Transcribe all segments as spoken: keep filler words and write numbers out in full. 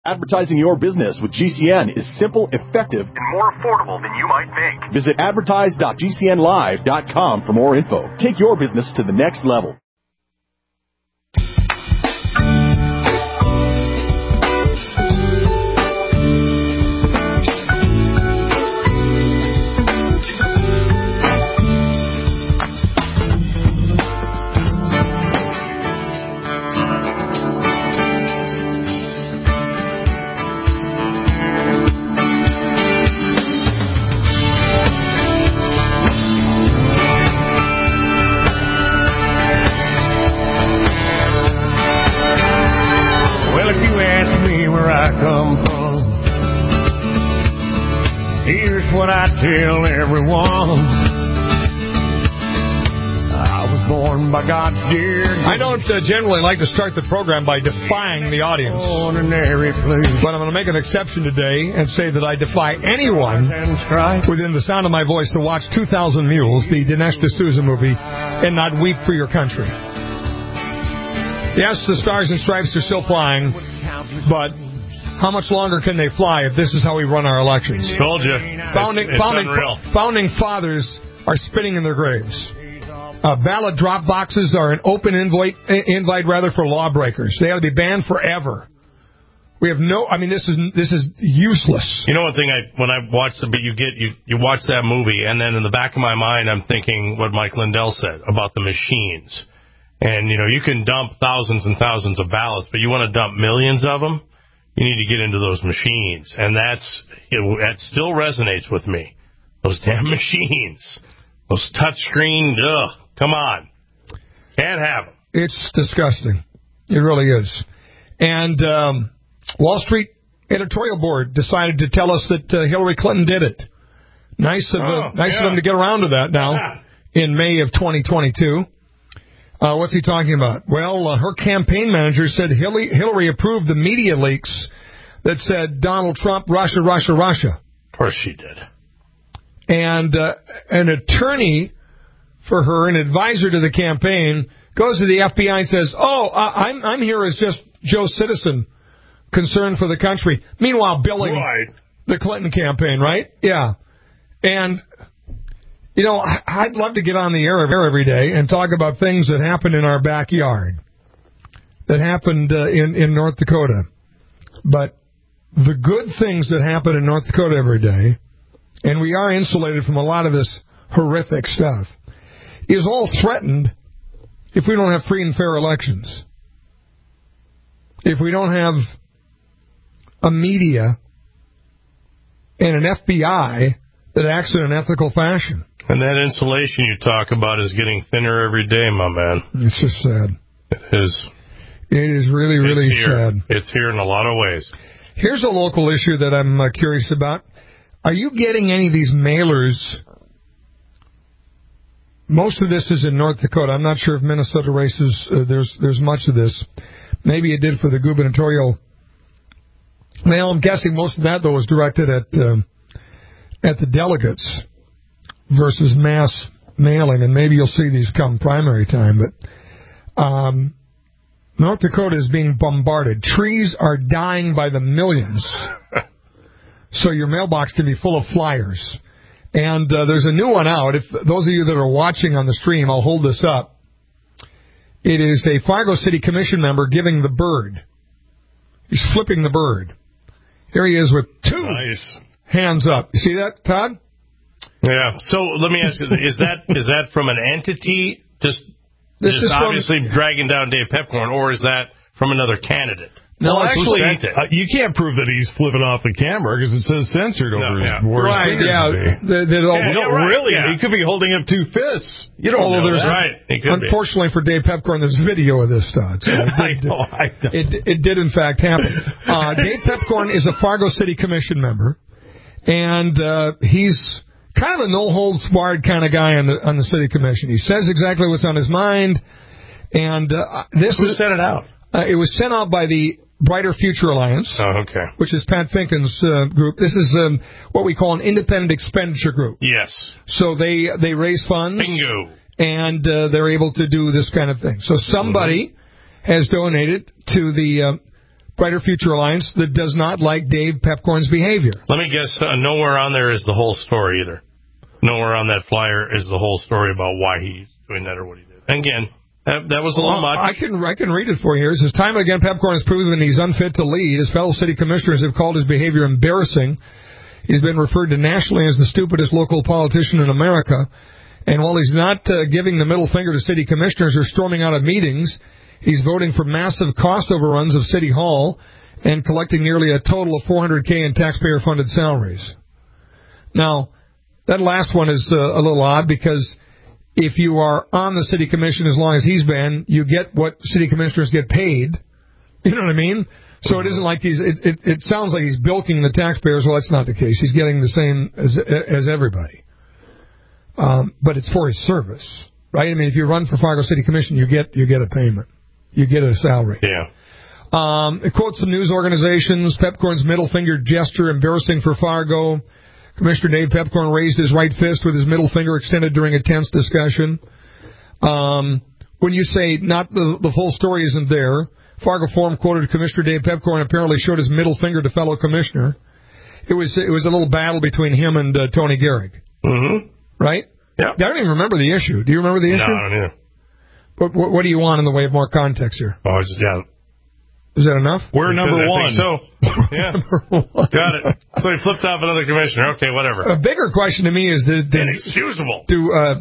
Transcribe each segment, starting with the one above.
Advertising your business with G C N is simple, effective, and more affordable than you might think. Visit advertise dot g c n live dot com for more info. Take your business to the next level. What I tell everyone, I was born by God's dear. I don't uh, generally like to start the program by defying the audience, ordinary place. But I'm going to make an exception today and say that I defy anyone within the sound of my voice to watch two thousand Mules, the Dinesh D'Souza movie, and not weep for your country. Yes, the Stars and Stripes are still flying, but how much longer can they fly if this is how we run our elections? Told you. Founding, it's, it's founding, unreal. founding fathers are spitting in their graves. Uh, ballot drop boxes are an open invite, invite rather for lawbreakers. They ought to be banned forever. We have no. I mean, this is this is useless. You know, one thing I when I watch the, but you get you you watch that movie, and then in the back of my mind, I'm thinking what Mike Lindell said about the machines. And you know, you can dump thousands and thousands of ballots, but you want to dump millions of them. You need to get into those machines, and that's it, that still resonates with me. Those damn machines, those touchscreen. Ugh, come on, can't have them. It's disgusting. It really is. And um, Wall Street editorial board decided to tell us that uh, Hillary Clinton did it. Nice of oh, uh, nice yeah. of them to get around to that now yeah. in May of twenty twenty-two. Uh, what's he talking about? Well, uh, her campaign manager said Hillary, Hillary approved the media leaks that said Donald Trump, Russia, Russia, Russia. Of course she did. And uh, an attorney for her, an advisor to the campaign, goes to the F B I and says, oh, uh, I'm, I'm here as just Joe Citizen, concerned for the country. Meanwhile, billing right. the Clinton campaign, right? Yeah. And... You know, I'd love to get on the air every day and talk about things that happened in our backyard, that happened uh, in, in North Dakota. But the good things that happen in North Dakota every day, and we are insulated from a lot of this horrific stuff, is all threatened if we don't have free and fair elections. If we don't have a media and an F B I that acts in an ethical fashion. And that insulation you talk about is getting thinner every day, my man. It's just sad. It is. It is really, really it's here. sad. It's here in a lot of ways. Here's a local issue that I'm uh, curious about. Are you getting any of these mailers? Most of this is in North Dakota. I'm not sure if Minnesota races, uh, there's there's much of this. Maybe it did for the gubernatorial. Well, I'm guessing most of that, though, was directed at um, at the delegates versus mass mailing, and maybe you'll see these come primary time. But um, North Dakota is being bombarded. Trees are dying by the millions. So your mailbox can be full of flyers. And uh, there's a new one out. If those of you that are watching on the stream, I'll hold this up. It is a Fargo City Commission member giving the bird. He's flipping the bird. Here he is with two nice. hands up. You see that, Todd? Yeah. So let me ask you: Is that is that from an entity just, this just is obviously from, dragging down Dave Pepcorn, or is that from another candidate? No, well, actually, uh, you can't prove that he's flipping off the camera because it says censored over no, yeah. where right, his yeah. The, the, all, yeah, no, right, really. Yeah. He could be holding up two fists. You don't Although know there's, that. Right. He could unfortunately be. for Dave Pepcorn, there's video of this, Todd. So it, I did, know, I know. It, it did, in fact, happen. Uh, Dave Pepcorn is a Fargo City Commission member, and uh, he's kind of a no-holds-barred kind of guy on the, on the City Commission. He says exactly what's on his mind, and uh, this Who is... sent it out? Uh, it was sent out by the Brighter Future Alliance, oh, okay. which is Pat Finken's uh, group. This is um, what we call an independent expenditure group. Yes. So they, they raise funds. Bingo. And uh, they're able to do this kind of thing. So somebody mm-hmm. has donated to the uh, Brighter Future Alliance that does not like Dave Pepcorn's behavior. Let me guess, uh, nowhere on there is the whole story either. Nowhere on that flyer is the whole story about why he's doing that or what he did. And again, that, that was a little well, much. I can, I can read it for you here. It says, time and again, Pepcorn has proven he's unfit to lead. His fellow city commissioners have called his behavior embarrassing. He's been referred to nationally as the stupidest local politician in America. And while he's not uh, giving the middle finger to city commissioners or storming out of meetings, he's voting for massive cost overruns of City Hall and collecting nearly a total of four hundred thousand dollars in taxpayer-funded salaries. Now, that last one is uh, a little odd because if you are on the city commission as long as he's been, you get what city commissioners get paid. You know what I mean? So it isn't like he's. It, it, it sounds like he's bilking the taxpayers. Well, that's not the case. He's getting the same as as everybody. Um, but it's for his service, right? I mean, if you run for Fargo City Commission, you get you get a payment. You get a salary. Yeah. Um, it quotes some news organizations. Pepcorn's middle finger gesture embarrassing for Fargo. Commissioner Dave Pepcorn raised his right fist with his middle finger extended during a tense discussion. Um, when you say not the, the full story isn't there, Fargo Forum quoted Commissioner Dave Pepcorn apparently showed his middle finger to fellow commissioner. It was it was a little battle between him and uh, Tony Gehrig. Mm-hmm. Right? Yeah. I don't even remember the issue. Do you remember the issue? No, I don't either. What, what, what do you want in the way of more context here? Oh, it's, yeah. Is that enough? We're number I one. think so. Yeah. Got it. So he flipped off another commissioner. Okay, whatever. A bigger question to me is, does, does, inexcusable. do uh,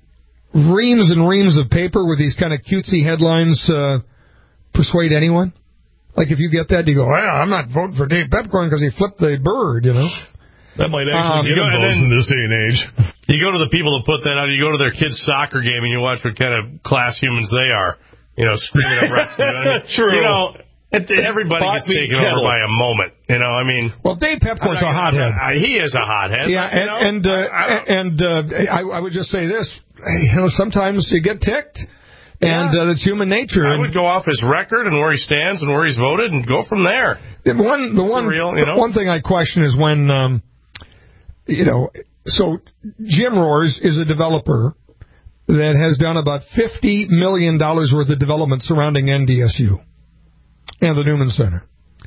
reams and reams of paper with these kind of cutesy headlines uh, persuade anyone? Like if you get that, you go, well, I'm not voting for Dave Pepcorn because he flipped the bird, you know? That might actually Um, get you him go- votes then- in this day and age. You go to the people that put that out, you go to their kid's soccer game and you watch what kind of class humans they are, you know, screaming at refs. You know what I mean? True. You know, it, everybody Pot gets me taken kettle. over by a moment. You know, I mean. Well, Dave Pepcorn's a I'm not- hothead. I, he is a hothead. Yeah, you and know? and uh, I, I, and uh, I, I would just say this: you know, sometimes you get ticked, and Yeah. uh, it's human nature. I and would go off his record and where he stands and where he's voted and go from there. the one, the one, real, you know? one thing I question is when, um, you know, so Jim Roars is a developer that has done about fifty million dollars worth of development surrounding N D S U and the Newman Center.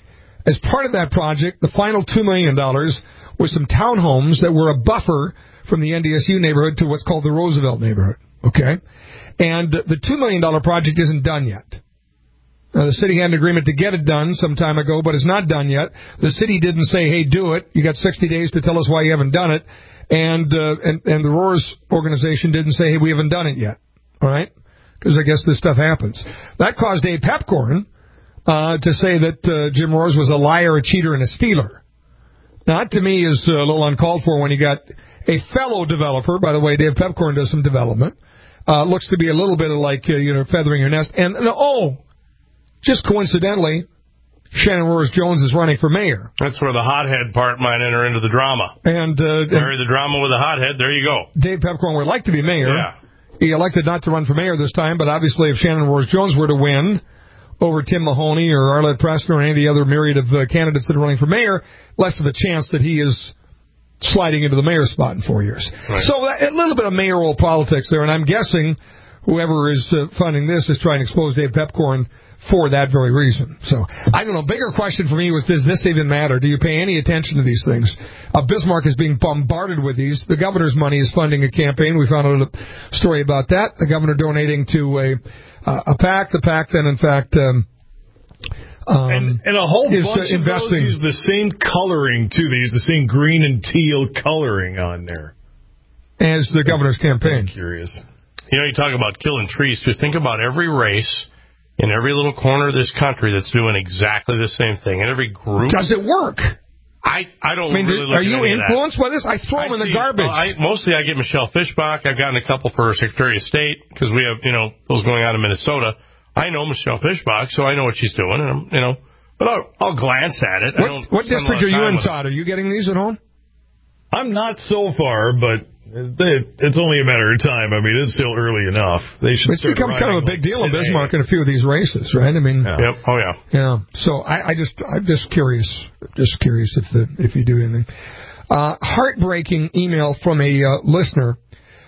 As part of that project, the final two million dollars was some townhomes that were a buffer from the N D S U neighborhood to what's called the Roosevelt neighborhood. Okay? And the two million dollars project isn't done yet. Now, the city had an agreement to get it done some time ago, but it's not done yet. The city didn't say, hey, do it. You got sixty days to tell us why you haven't done it. And uh, and, and the Roars organization didn't say, hey, we haven't done it yet. All right? Because I guess this stuff happens. That caused Dave Pepcorn uh, to say that uh, Jim Roars was a liar, a cheater, and a stealer. Now, that to me is a little uncalled for when you got a fellow developer. By the way, Dave Pepcorn does some development. Uh, looks to be a little bit of like, uh, you know, feathering your nest. And, and oh, just coincidentally, Shannon Roars-Jones is running for mayor. That's where the hothead part might enter into the drama. And, uh, Marry the drama with a hothead, there you go. Dave Pepcorn would like to be mayor. Yeah. He elected not to run for mayor this time, but obviously if Shannon Roars-Jones were to win over Tim Mahoney or Arlette Preston or any of the other myriad of uh, candidates that are running for mayor, less of a chance that he is sliding into the mayor spot in four years. Right. So that, a little bit of mayoral politics there, and I'm guessing whoever is uh, funding this is trying to expose Dave Pepcorn for that very reason. So, I don't know. Bigger question for me was, does this even matter? Do you pay any attention to these things? Uh, Bismarck is being bombarded with these. The governor's money is funding a campaign. We found out a story about that. The governor donating to a uh, a PAC. The PAC then, in fact, um, um, and, and a whole is, bunch uh, of those investing. use the same coloring, too. They use the same green and teal coloring on there. As the governor's campaign. I'm curious. You know, you talk about killing trees. To think about every race in every little corner of this country that's doing exactly the same thing. And every group. Does it work? I, I don't I mean, really look are at you any of that. influenced by this? I throw I them in the see- garbage. well, I, mostly I get Michelle Fishbach. I've gotten a couple for Secretary of State because we have, you know, those going on in Minnesota. I know Michelle Fishbach, so I know what she's doing, and I'm, you know, but I'll, I'll glance at it. I what don't what spend a lot district of are you time in, with it. Todd? Are you getting these at home? I'm not so far, but it's only a matter of time. I mean, it's still early enough. They should It's start become kind of a arriving big deal in today. Bismarck in a few of these races, right? I mean, Yeah. Yep. Oh yeah. yeah. So I, I just, I'm just curious, just curious if the, if you do anything. Uh, heartbreaking email from a uh, listener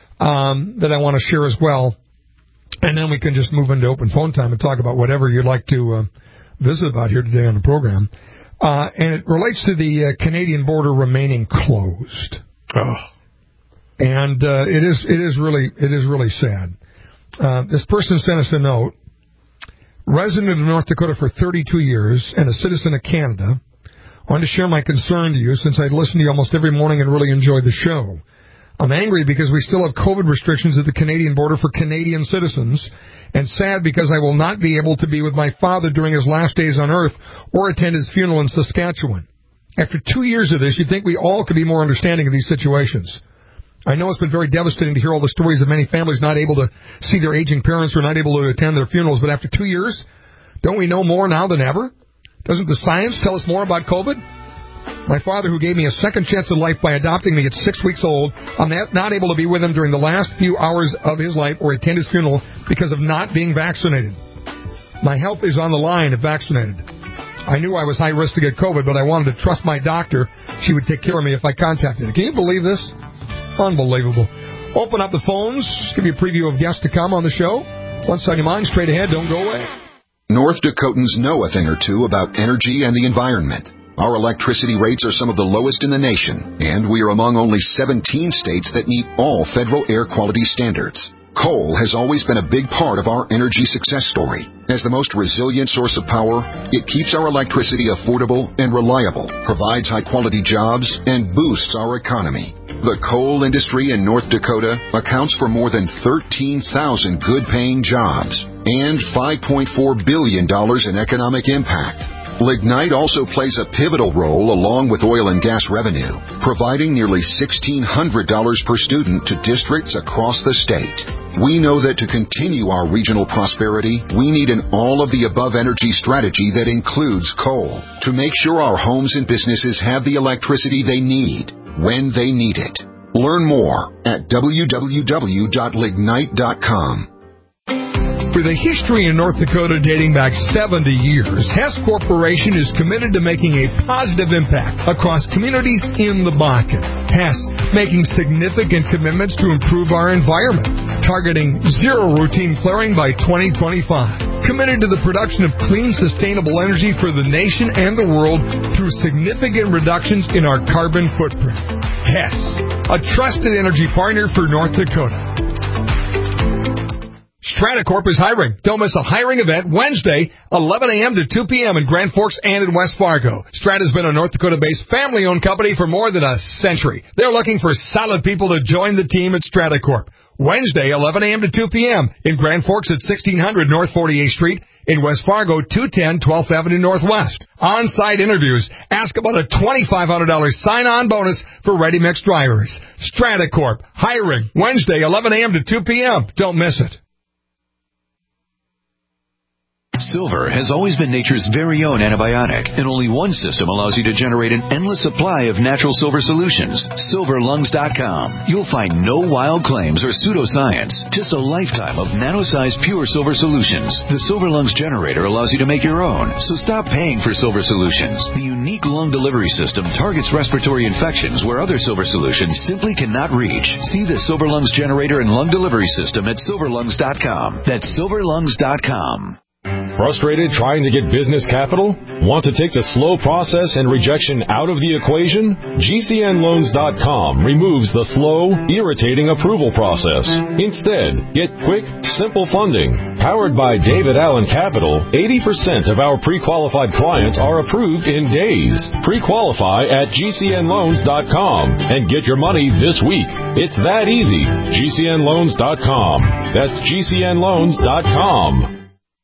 um, that I want to share as well, and then we can just move into open phone time and talk about whatever you'd like to uh, visit about here today on the program. Uh, and it relates to the uh, Canadian border remaining closed. Oh. And uh, it is it is really it is really sad. Uh, this person sent us a note. Resident of North Dakota for thirty-two years and a citizen of Canada. I wanted to share my concern to you since I listen to you almost every morning and really enjoy the show. I'm angry because we still have COVID restrictions at the Canadian border for Canadian citizens, and sad because I will not be able to be with my father during his last days on Earth or attend his funeral in Saskatchewan. After two years of this, you'd think we all could be more understanding of these situations. I know it's been very devastating to hear all the stories of many families not able to see their aging parents or not able to attend their funerals, but after two years, don't we know more now than ever? Doesn't the science tell us more about COVID? My father, who gave me a second chance at life by adopting me at six weeks old, I'm not able to be with him during the last few hours of his life or attend his funeral because of not being vaccinated. My health is on the line if vaccinated. I knew I was high risk to get COVID, but I wanted to trust my doctor. She would take care of me if I contacted her. Can you believe this? Unbelievable. Open up the phones, give you a preview of guests to come on the show. What's on your mind? Straight ahead, don't go away. North Dakotans know a thing or two about energy and the environment. Our electricity rates are some of the lowest in the nation, and we are among only seventeen states that meet all federal air quality standards. Coal has always been a big part of our energy success story. As the most resilient source of power, it keeps our electricity affordable and reliable, provides high-quality jobs, and boosts our economy. The coal industry in North Dakota accounts for more than thirteen thousand good-paying jobs and five point four billion dollars in economic impact. Lignite also plays a pivotal role along with oil and gas revenue, providing nearly sixteen hundred dollars per student to districts across the state. We know that to continue our regional prosperity, we need an all-of-the-above energy strategy that includes coal to make sure our homes and businesses have the electricity they need when they need it. Learn more at w w w dot lignite dot com. With a history in North Dakota dating back seventy years, Hess Corporation is committed to making a positive impact across communities in the Bakken. Hess making significant commitments to improve our environment, targeting zero routine flaring by twenty twenty-five. Committed to the production of clean, sustainable energy for the nation and the world through significant reductions in our carbon footprint. Hess, a trusted energy partner for North Dakota. Stratacorp is hiring. Don't miss a hiring event Wednesday, eleven a.m. to two p.m. in Grand Forks and in West Fargo. Strata's been a North Dakota-based family-owned company for more than a century. They're looking for solid people to join the team at Stratacorp. Wednesday, eleven a.m. to two p.m. in Grand Forks at sixteen hundred North forty-eighth Street. In West Fargo, two ten twelfth Avenue Northwest. On-site interviews. Ask about a twenty-five hundred dollars sign-on bonus for ready-mix drivers. Stratacorp. Hiring. Wednesday, eleven a.m. to two p.m. Don't miss it. Silver has always been nature's very own antibiotic, and only one system allows you to generate an endless supply of natural silver solutions. silver lungs dot com. You'll find no wild claims or pseudoscience, just a lifetime of nano-sized pure silver solutions. The Silver Lungs generator allows you to make your own, so stop paying for silver solutions. The unique lung delivery system targets respiratory infections where other silver solutions simply cannot reach. See the Silver Lungs generator and lung delivery system at silver lungs dot com. That's silver lungs dot com. Frustrated trying to get business capital? Want to take the slow process and rejection out of the equation? G C N loans dot com removes the slow, irritating approval process. Instead, get quick, simple funding. Powered by David Allen Capital, eighty percent of our pre-qualified clients are approved in days. Pre-qualify at G C N loans dot com and get your money this week. It's that easy. G C N loans dot com. That's G C N loans dot com.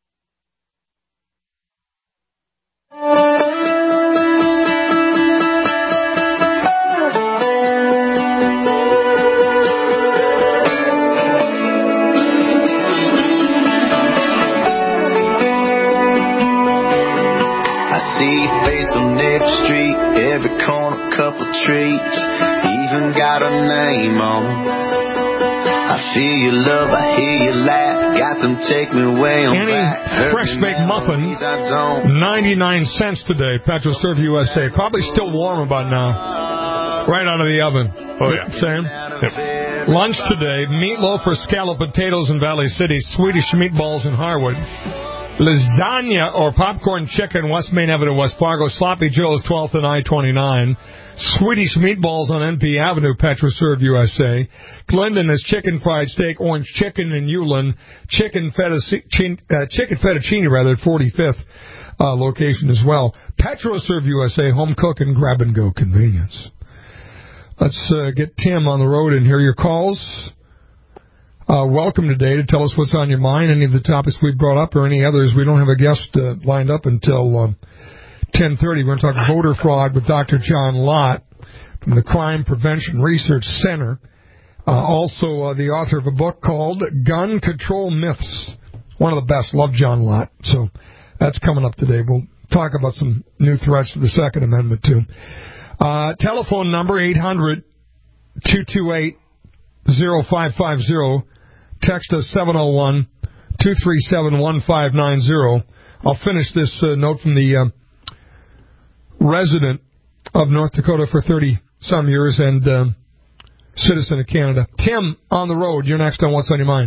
Couple treats, even got a name on them. I feel your love, I hear you laugh, got them take me way on back. Any fresh baked muffin, ninety-nine cents today. Petro Serve U S A. Probably still warm about now. Right out of the oven. Oh, yeah. Sam? Yep. Lunch today, meatloaf or scalloped potatoes in Valley City, Swedish meatballs in Harwood. Lasagna or popcorn chicken, West Main Avenue, West Fargo. Sloppy Joe's, twelfth and I twenty-nine. Swedish meatballs on N P Avenue, PetroServe U S A. Glendon is chicken fried steak, orange chicken in Ulan. Chicken fettuccine, uh, chicken fettuccine rather, at forty-fifth uh, location as well. PetroServe U S A, home cook and grab and go convenience. Let's uh, get Tim on the road and hear your calls. Uh, welcome today to tell us what's on your mind, any of the topics we brought up or any others. We don't have a guest uh, lined up until uh, ten thirty. We're going to talk voter fraud with Doctor John Lott from the Crime Prevention Research Center. Uh, also, uh, the author of a book called Gun Control Myths. One of the best. Love John Lott. So that's coming up today. We'll talk about some new threats to the Second Amendment, too. Uh, telephone number eight hundred two two eight oh five five oh. Text us seven oh one two three seven one five nine oh. I'll finish this uh, note from the uh, resident of North Dakota for thirty-some years and uh, citizen of Canada. Tim, on the road, you're next on What's on Your Mind.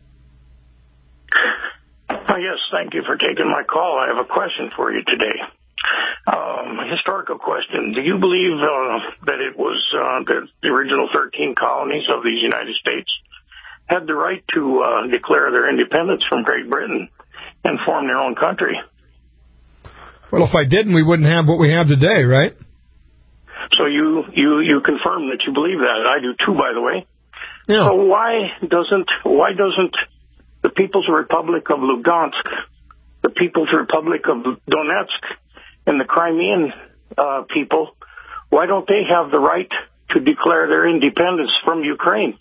Uh, yes, thank you for taking my call. I have a question for you today. Um, a historical question. Do you believe uh, that it was uh, that the original thirteen colonies of these United States had the right to uh, declare their independence from Great Britain and form their own country? Well, if I didn't, we wouldn't have what we have today, right? So you, you, you confirm that you believe that. I do too, by the way. Yeah. So why doesn't why doesn't the People's Republic of Lugansk, the People's Republic of Donetsk, and the Crimean uh, people, why don't they have the right to declare their independence from Ukraine?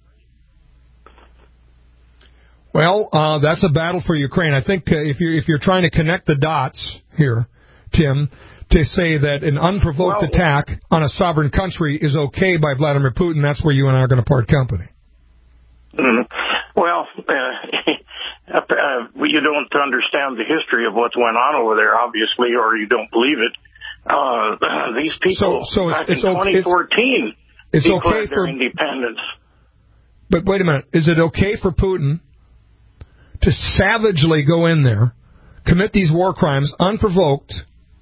Well, uh, that's a battle for Ukraine. I think uh, if you're if you're trying to connect the dots here, Tim, to say that an unprovoked well, attack on a sovereign country is okay by Vladimir Putin, that's where you and I are going to part company. Mm, well, uh, uh, you don't understand the history of what's went on over there, obviously, or you don't believe it. Uh, these people, so, so back it's, in it's twenty fourteen, it's, it's declared okay their for, independence. But wait a minute. Is it okay for Putin to savagely go in there, commit these war crimes unprovoked,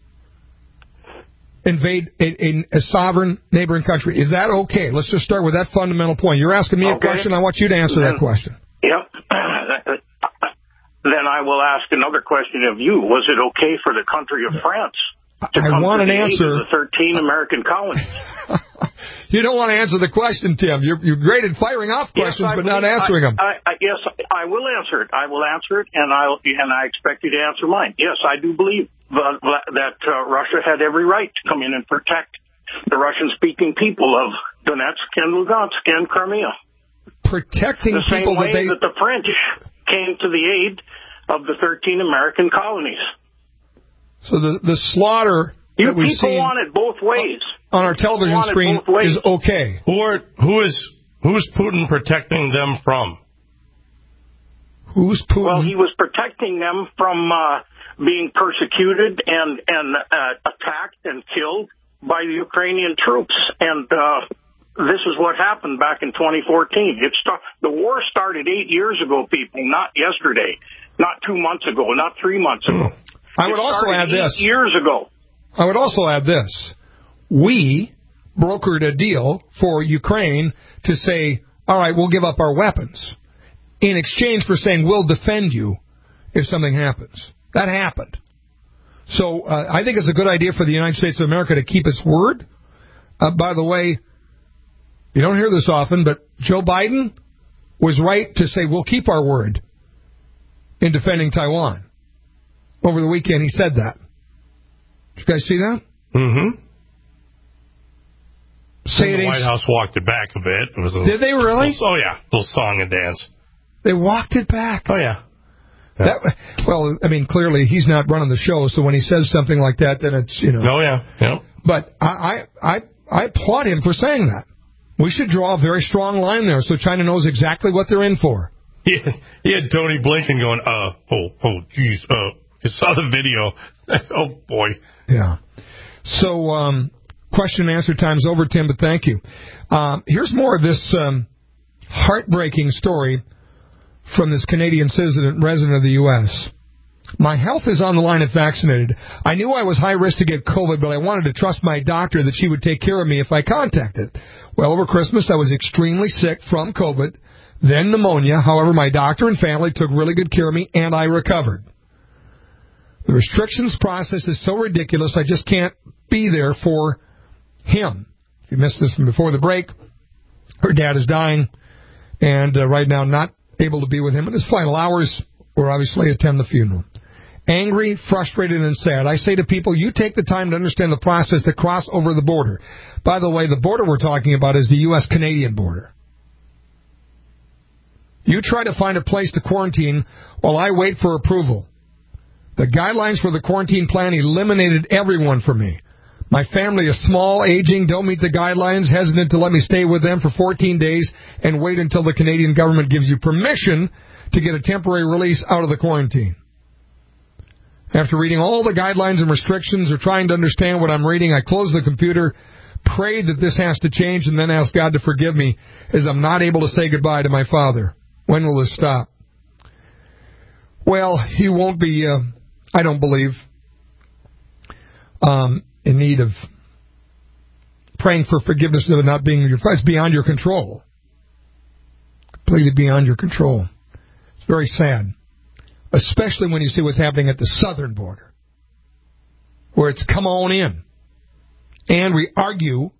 invade a, a, a sovereign neighboring country? Is that okay? Let's just start with that fundamental point. You're asking me okay. a question. I want you to answer then, that question. Yep. Then I will ask another question of you. Was it okay for the country of France to I come want to an the answer. aid of the thirteen American colonies? You don't want to answer the question, Tim. You're, you're great at firing off questions, yes, but not answering I, them. I, I, yes, I will answer it. I will answer it, and I and I expect you to answer mine. Yes, I do believe that, that uh, Russia had every right to come in and protect the Russian-speaking people of Donetsk and Lugansk and Crimea. Protecting the same people way that they... that the French came to the aid of the thirteen American colonies. So the the slaughter you that we've people seen want it both ways. on our television screen is okay. Who are, who is who's Putin protecting them from? Who's Putin? Well, he was protecting them from uh, being persecuted and and uh, attacked and killed by the Ukrainian troops, and uh, this is what happened back in twenty fourteen. It start, the war started eight years ago, people, not yesterday, not two months ago, not three months ago. I would it also add eight this. Years ago. I would also add this. We brokered a deal for Ukraine to say, all right, we'll give up our weapons in exchange for saying we'll defend you if something happens. That happened. So uh, I think it's a good idea for the United States of America to keep its word. Uh, by the way, you don't hear this often, but Joe Biden was right to say we'll keep our word in defending Taiwan. Over the weekend, he said that. Did you guys see that? Mm-hmm. Say the White House walked it back a bit. It was a Did they really? Little, oh, yeah. Little song and dance. They walked it back. Oh, yeah. yeah. That, well, I mean, clearly he's not running the show, so when he says something like that, then it's, you know. Oh, yeah. yeah. But I, I, I, I applaud him for saying that. We should draw a very strong line there so China knows exactly what they're in for. He had, he had Tony Blinken going, uh, oh, oh, geez, uh. You saw the video. Oh, boy. Yeah. So, um, question and answer time's over, Tim, but thank you. Um, here's more of this um, heartbreaking story from this Canadian citizen, resident of the U S My health is on the line if vaccinated. I knew I was high risk to get COVID, but I wanted to trust my doctor that she would take care of me if I contacted. Well, over Christmas, I was extremely sick from COVID, then pneumonia. However, my doctor and family took really good care of me, and I recovered. The restrictions process is so ridiculous, I just can't be there for him. If you missed this from before the break, her dad is dying, and uh, right now not able to be with him in his final hours, or obviously attend the funeral. Angry, frustrated, and sad. I say to people, you take the time to understand the process to cross over the border. By the way, the border we're talking about is the U S Canadian border. You try to find a place to quarantine while I wait for approval. The guidelines for the quarantine plan eliminated everyone for me. My family is small, aging, don't meet the guidelines, hesitant to let me stay with them for fourteen days and wait until the Canadian government gives you permission to get a temporary release out of the quarantine. After reading all the guidelines and restrictions or trying to understand what I'm reading, I close the computer, pray that this has to change, and then ask God to forgive me as I'm not able to say goodbye to my father. When will this stop? Well, he won't be, uh, I don't believe, um, in need of praying for forgiveness of not being your father. It's beyond your control. Completely beyond your control. It's very sad. Especially when you see what's happening at the southern border, where it's come on in. And we argue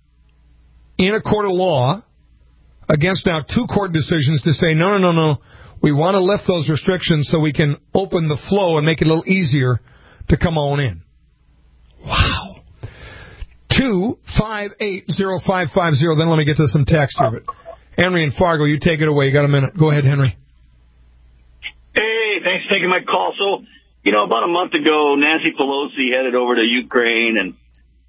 in a court of law against now two court decisions to say, no, no, no, no, we want to lift those restrictions so we can open the flow and make it a little easier to come on in. Wow. two five eight zero five five zero. Then let me get to some text of it. Henry in Fargo, you take it away. You got a minute. Go ahead, Henry. Hey, thanks for taking my call. So, you know, about a month ago, Nancy Pelosi headed over to Ukraine, and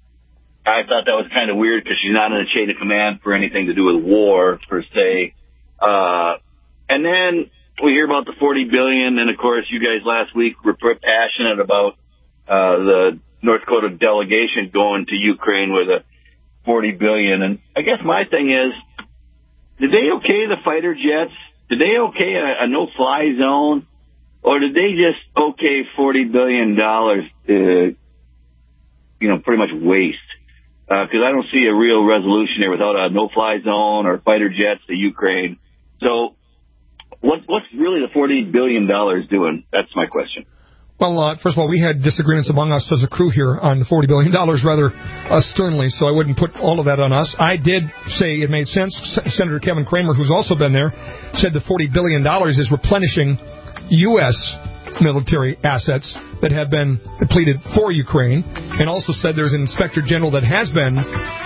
I thought that was kind of weird because she's not in the chain of command for anything to do with war, per se. Uh, and then we hear about the forty billion dollars, and, of course, you guys last week were passionate about uh, the North Dakota delegation going to Ukraine with a forty billion dollars. And I guess my thing is, did they okay the fighter jets? Did they okay a, a no-fly zone, or did they just okay forty billion dollars to, you know, pretty much waste? Because uh, I don't see a real resolution there without a no-fly zone or fighter jets to Ukraine. So what, what's really the forty billion dollars doing? That's my question. Well, uh, first of all, we had disagreements among us as a crew here on the forty billion dollars rather uh, sternly, so I wouldn't put all of that on us. I did say it made sense. S- Senator Kevin Cramer, who's also been there, said the forty billion dollars is replenishing U S military assets that have been depleted for Ukraine, and also said there's an inspector general that has been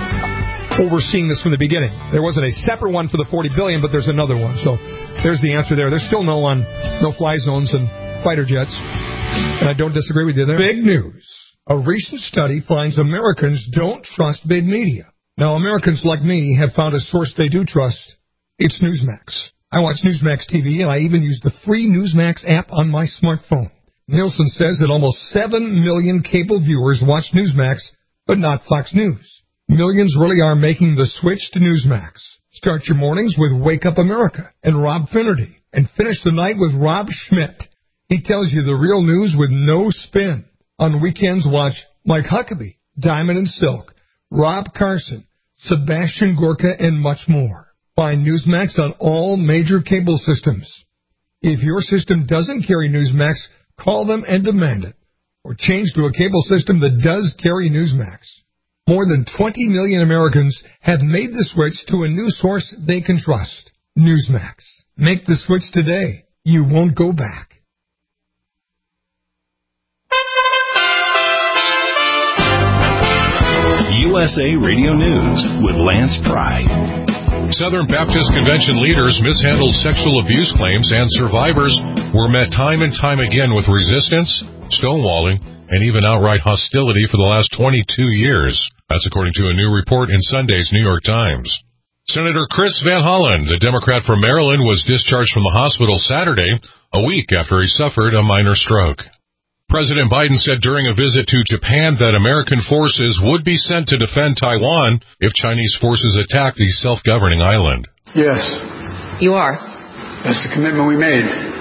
overseeing this from the beginning. There wasn't a separate one for the forty billion dollars, but there's another one. So there's the answer there. There's still no on no-fly zones and fighter jets. And I don't disagree with you there. Big news. A recent study finds Americans don't trust big media. Now, Americans like me have found a source they do trust. It's Newsmax. I watch Newsmax T V, and I even use the free Newsmax app on my smartphone. Nielsen says that almost seven million cable viewers watch Newsmax, but not Fox News. Millions really are making the switch to Newsmax. Start your mornings with Wake Up America and Rob Finnerty, and finish the night with Rob Schmidt. He tells you the real news with no spin. On weekends, watch Mike Huckabee, Diamond and Silk, Rob Carson, Sebastian Gorka, and much more. Find Newsmax on all major cable systems. If your system doesn't carry Newsmax, call them and demand it, or change to a cable system that does carry Newsmax. More than twenty million Americans have made the switch to a new source they can trust. Newsmax. Make the switch today. You won't go back. U S A Radio News with Lance Pry. Southern Baptist Convention leaders mishandled sexual abuse claims, and survivors were met time and time again with resistance, stonewalling, and even outright hostility for the last twenty-two years. That's according to a new report in Sunday's New York Times. Senator Chris Van Hollen, the Democrat from Maryland, was discharged from the hospital Saturday, a week after he suffered a minor stroke. President Biden said during a visit to Japan that American forces would be sent to defend Taiwan if Chinese forces attack the self-governing island. Yes. You are? That's the commitment we made.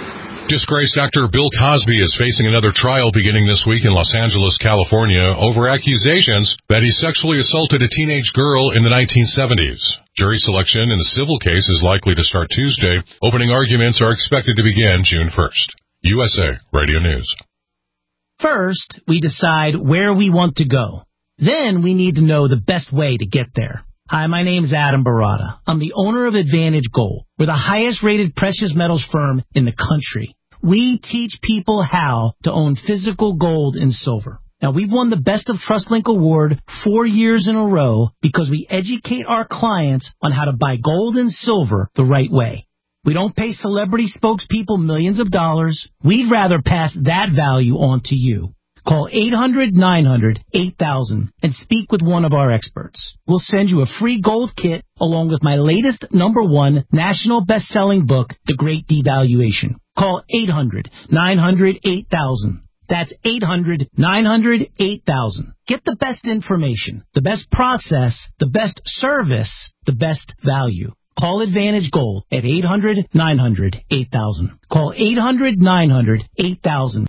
Disgraced actor Bill Cosby is facing another trial beginning this week in Los Angeles, California, over accusations that he sexually assaulted a teenage girl in the nineteen seventies. Jury selection in the civil case is likely to start Tuesday. Opening arguments are expected to begin June first. U S A Radio News. First, we decide where we want to go. Then we need to know the best way to get there. Hi, my name's Adam Barata. I'm the owner of Advantage Gold. We're the highest-rated precious metals firm in the country. We teach people how to own physical gold and silver. Now, we've won the Best of TrustLink Award four years in a row because we educate our clients on how to buy gold and silver the right way. We don't pay celebrity spokespeople millions of dollars. We'd rather pass that value on to you. Call eight hundred nine hundred eight thousand and speak with one of our experts. We'll send you a free gold kit along with my latest number one national best-selling book, The Great Devaluation. Call eight hundred nine hundred eight thousand. That's eight hundred nine hundred eight thousand. Get the best information, the best process, the best service, the best value. Call Advantage Gold at eight hundred nine hundred eight thousand. Call eight hundred nine hundred eight thousand.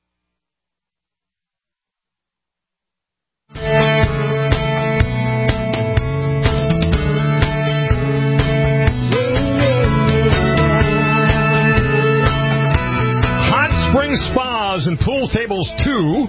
Hot Spring Spas and Pool Tables two.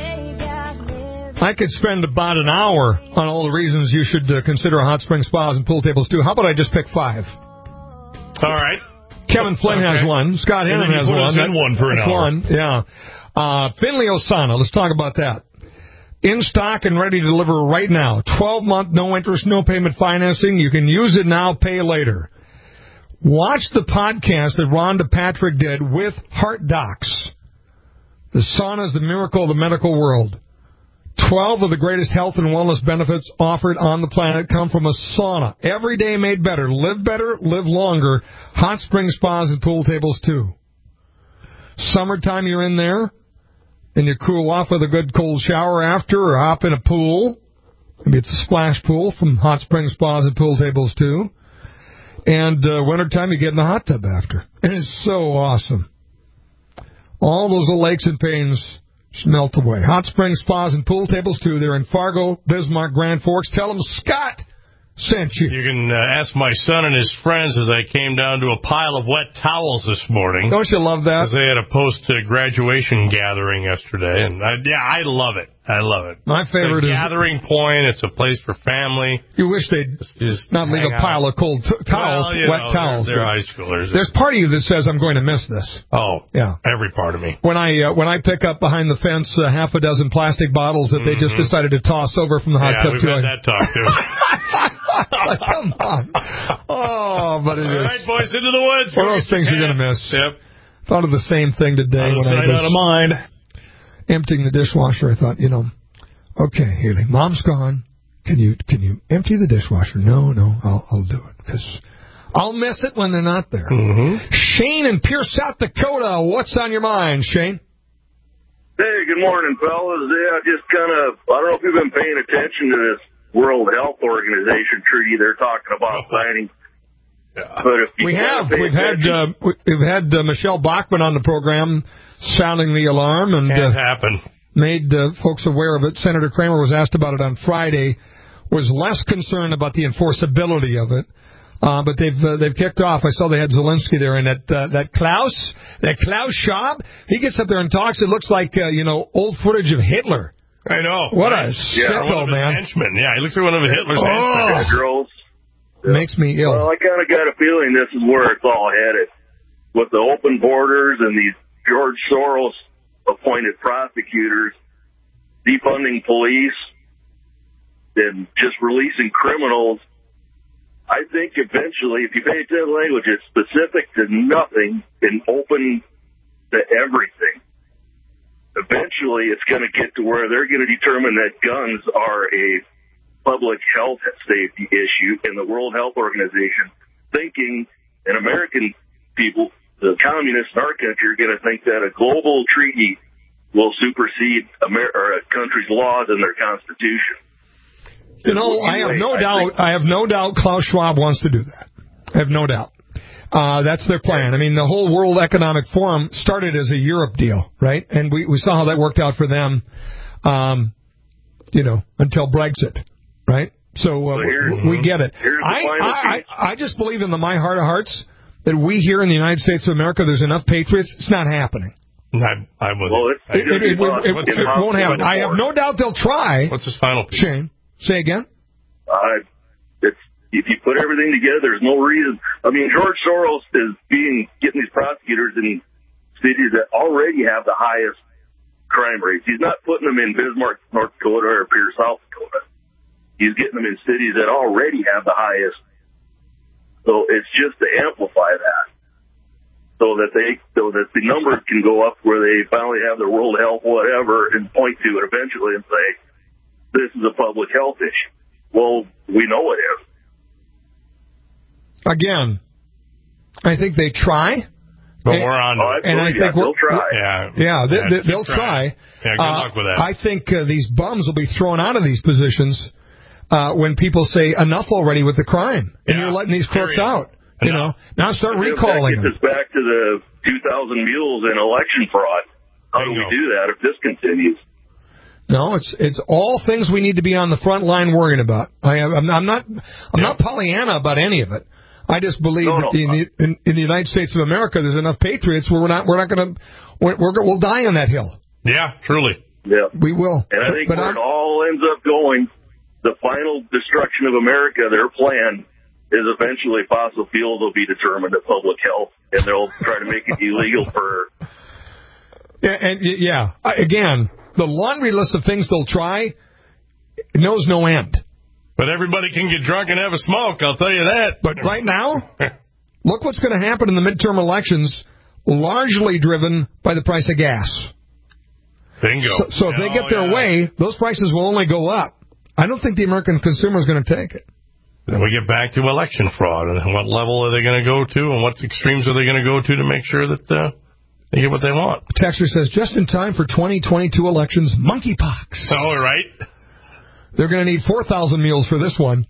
I could spend about an hour on all the reasons you should uh, consider Hot Spring Spas and Pool Tables two. How about I just pick five? All right. Kevin Flynn okay. has one. Scott Hennon has put one. Us in one for an That's hour. one, yeah. Uh, Finley Osana, let's talk about that. In stock and ready to deliver right now. twelve-month, no interest, no payment financing. You can use it now, pay later. Watch the podcast that Rhonda Patrick did with Heart Docs. The sauna is the miracle of the medical world. Twelve of the greatest health and wellness benefits offered on the planet come from a sauna. Every day made better. Live better, live longer. Hot spring spas and pool tables, too. Summertime, you're in there, and you cool off with a good cold shower after, or hop in a pool. Maybe it's a splash pool from Hot Spring Spas and Pool Tables, too. And uh, wintertime, you get in the hot tub after. It is so awesome. All those little aches and pains melt away. Hot Spring Spas and Pool Tables, too. They're in Fargo, Bismarck, Grand Forks. Tell them Scott sent you. You can uh, ask my son and his friends as I came down to a pile of wet towels this morning. Don't you love that? Because they had a post-graduation gathering yesterday. And I, yeah, I love it. I love it. My favorite it's a is... gathering point. It's a place for family. You wish they'd just not leave a pile out. of cold t- towels, well, you wet know, towels. They're, they're high schoolers. There's part of you that says, I'm going to miss this. Oh, yeah, every part of me. When I uh, when I pick up behind the fence uh, half a dozen plastic bottles that mm-hmm. they just decided to toss over from the hot yeah, tub we've to had that talk, too. like, come on. Oh, but it All is. right, boys, into the woods. One of those things you're going to miss. Yep. Thought of the same thing today out when sight, I was out of mind. emptying the dishwasher. I thought, you know, okay, Haley, Mom's gone. Can you can you empty the dishwasher? No, no, I'll I'll do it because I'll miss it when they're not there. Mm-hmm. Shane in Pierce, South Dakota. What's on your mind, Shane? Hey, good morning, fellas. Yeah, just kind of, I don't know if you've been paying attention to this World Health Organization treaty they're talking about signing. Yeah. But if you we have we've had, uh, we've had uh, Michelle Bachmann on the program sounding the alarm and Can't uh, happen. made uh, folks aware of it. Senator Kramer was asked about it on Friday, was less concerned about the enforceability of it. Uh, but they've uh, they've kicked off. I saw they had Zelensky there, and that uh, that Klaus, that Klaus Schwab, he gets up there and talks. It looks like uh, you know old footage of Hitler. I know. What right? a yeah, sicko, one of his man! Henchmen. Yeah, he looks like one of Hitler's oh. henchmen. Girls. Makes me ill. Well, I kind of got a feeling this is where it's all headed, with the open borders and these George Soros appointed prosecutors defunding police and just releasing criminals. I think eventually, if you pay attention to the language, it's specific to nothing and open to everything. Eventually, it's going to get to where they're going to determine that guns are a public health safety issue, and the World Health Organization thinking, and American people, the communists in our country, are going to think that a global treaty will supersede Amer- or a country's laws and their constitution. You know, I have no doubt. I have no doubt Klaus Schwab wants to do that. I have no doubt. Uh, that's their plan. I mean, the whole World Economic Forum started as a Europe deal, right? And we, we saw how that worked out for them, um, you know, until Brexit, right? So, uh, so we, we get it. I, I, I, I just believe in the my heart of hearts that we here in the United States of America, there's enough patriots. It's not happening. I, I would. Well, it's, it, it, it, it, it, it won't happen. I have no doubt they'll try. What's his final piece? Shane, say again. Uh, it's if you put everything together, there's no reason. I mean, George Soros is being getting these prosecutors in cities that already have the highest crime rates. He's not putting them in Bismarck, North Dakota, or Pierce, South Dakota. He's getting them in cities that already have the highest. So it's just to amplify that, so that they, so that the numbers can go up where they finally have their World Health whatever and point to it eventually and say, this is a public health issue. Well, we know it is. Again, I think they try. But and, we're on. Oh, I and I think they'll try. Yeah, yeah, they, yeah they'll try. Yeah, good uh, luck with that. I think uh, these bums will be thrown out of these positions uh, when people say enough already with the crime, and yeah, you're letting these crooks period. out. You enough. know, now start recalling them. them. That gets us back to the two thousand mules in election fraud. How Bingo. do we do that if this continues? No, it's it's all things we need to be on the front line worrying about. I, I'm, I'm not I'm yeah. not Pollyanna about any of it. I just believe no, that no, in, the, in, in the United States of America, there's enough patriots where we're not we're not going to we're, we're we'll die on that hill. Yeah, truly. Yeah, we will. And I think but, but where I'm, it all ends up going, the final destruction of America, their plan is eventually fossil fuels will be determined at public health, and they'll try to make it illegal for. Yeah, and yeah, again, the laundry list of things they'll try knows no end. But everybody can get drunk and have a smoke, I'll tell you that. But right now, look what's going to happen in the midterm elections, largely driven by the price of gas. Bingo. So, so if oh, they get their yeah. way, those prices will only go up. I don't think the American consumer is going to take it. Then we get back to election fraud, and what level are they going to go to, and what extremes are they going to go to to make sure that uh, they get what they want. The texter says, just in time for twenty twenty-two elections, monkeypox. Oh, right. They're going to need four thousand meals for this one.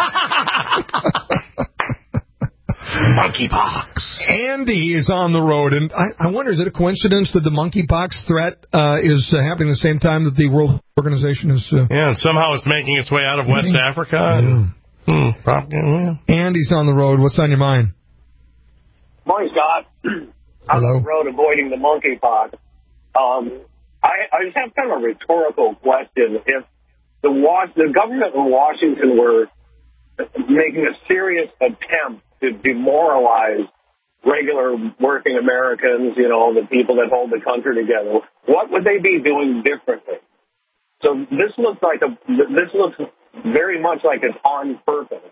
Monkeypox. Andy is on the road, and I, I wonder, is it a coincidence that the monkeypox threat uh, is uh, happening at the same time that the World Organization is... Uh, yeah, and somehow it's making its way out of West Africa. And, yeah. hmm, probably, yeah. Andy's on the road. What's on your mind? Morning, Scott. I'm Hello. on the road avoiding the monkeypox. Um, I, I just have kind of a rhetorical question. If the Was- the government in Washington were making a serious attempt to demoralize regular working Americans, you know, the people that hold the country together, what would they be doing differently? So this looks like a this looks very much like it's on purpose.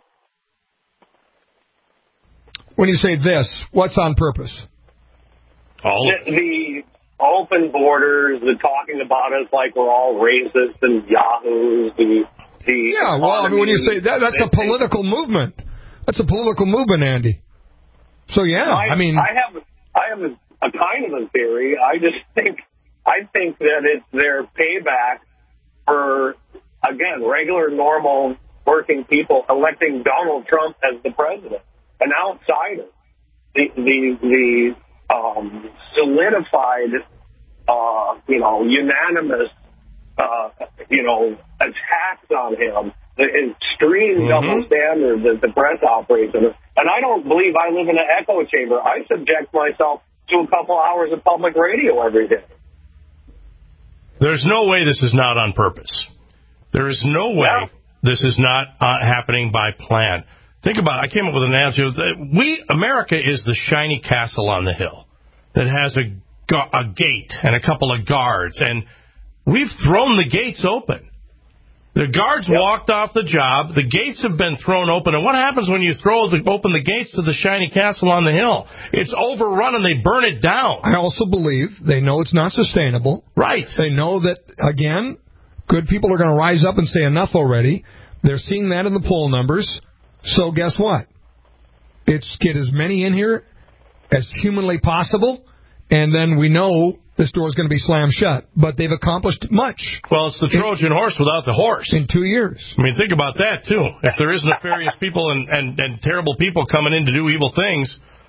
When you say this, what's on purpose? All the, the open borders, the talking about us like we're all racist and yahoos, the the yeah. Well, I mean, when you say that, that's a political movement. That's a political movement, Andy. So yeah, I, I mean, I have I have a, a kind of a theory. I just think I think that it's their payback for, again, regular, normal, working people electing Donald Trump as the president, an outsider. The the the um, solidified, uh, you know, unanimous, uh, you know, attacks on him. The extreme mm-hmm. double standard that the press operates in. And I don't believe I live in an echo chamber. I subject myself to a couple hours of public radio every day. There's no way this is not on purpose. There is no way yeah. this is not uh, happening by plan. Think about it. I came up with an answer. We, America is the shiny castle on the hill that has a, a gate and a couple of guards. And we've thrown the gates open. The guards yep. walked off the job. The gates have been thrown open. And what happens when you throw the, open the gates to the shiny castle on the hill? It's overrun and they burn it down. I also believe they know it's not sustainable. Right. They know that, again, good people are going to rise up and say enough already. They're seeing that in the poll numbers. So guess what? It's get as many in here as humanly possible, and then we know this door is going to be slammed shut. But they've accomplished much. Well, it's the Trojan horse without the horse. In two years. I mean, think about that, too. If there is nefarious people and, and, and terrible people coming in to do evil things,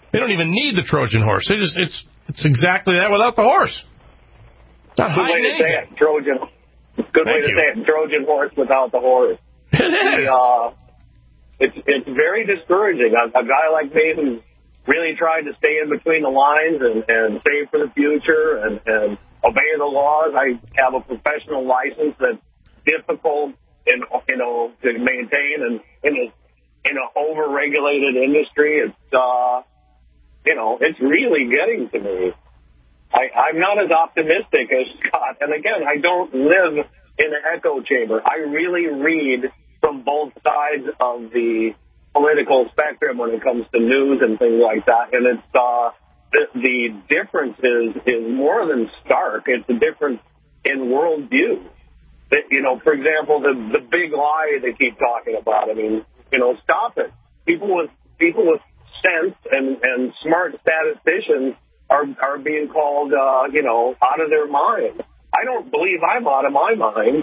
They don't even need the Trojan horse. They just it's it's exactly that without the horse. Not good way to say it, Trojan. Good way to say it, Trojan horse without the horse. It is. Uh, it's it's very discouraging. A, a guy like me who's really tried to stay in between the lines and, and save for the future and, and obey the laws. I have a professional license that's difficult, in, you know, to maintain, and in a in an over-regulated industry, it's uh, you know, it's really getting to me. I, I'm not as optimistic as Scott, and again, I don't live in an echo chamber. I really read from both sides of the political spectrum when it comes to news and things like that, and it's uh, the, the difference is is more than stark. It's a difference in worldview. That, you know, for example, the the big lie they keep talking about. I mean, you know, stop it. People with people with sense and and smart statisticians are are being called, uh, you know, out of their mind. I don't believe I'm out of my mind.